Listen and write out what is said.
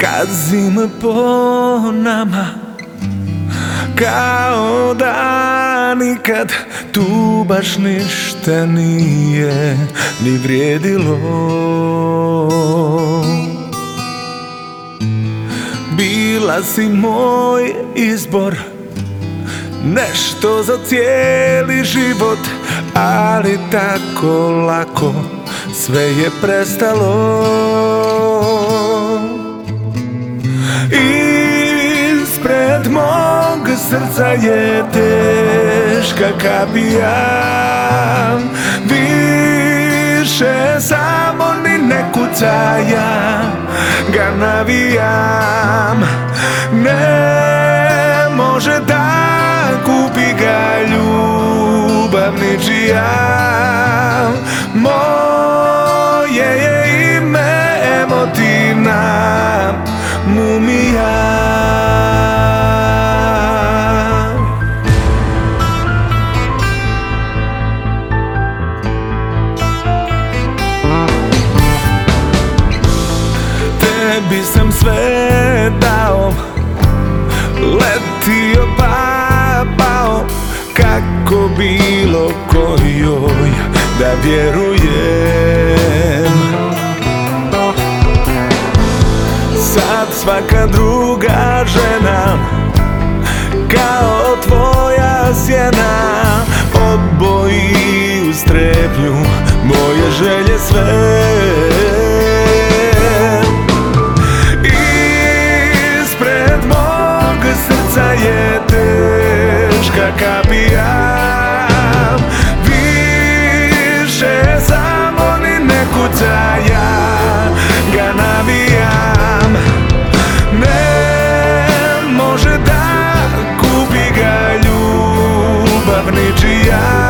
Gazi me po nama kao da nikad tu baš ništa nije ni vrijedilo. Bila si moj izbor, nešto za cijeli život, ali tako lako sve je prestalo. Ispred mog srca je teška kapija, više samo ni ne kuca, ja ga navijam. Ne može da kupi ga ljubav ničija. Moje je ime emotivna mumija. Tebi sam sve dao, letio pa pao, kako bilo kojoj da vjerujem. Sad svaka druga žena kao tvoja sjena odboji u strepnju moje želje sve. Ispred mog srca je teška kapija, više samo ni ne kuca, ja ga navijam. Ne može da kupi ga ljubav ničija.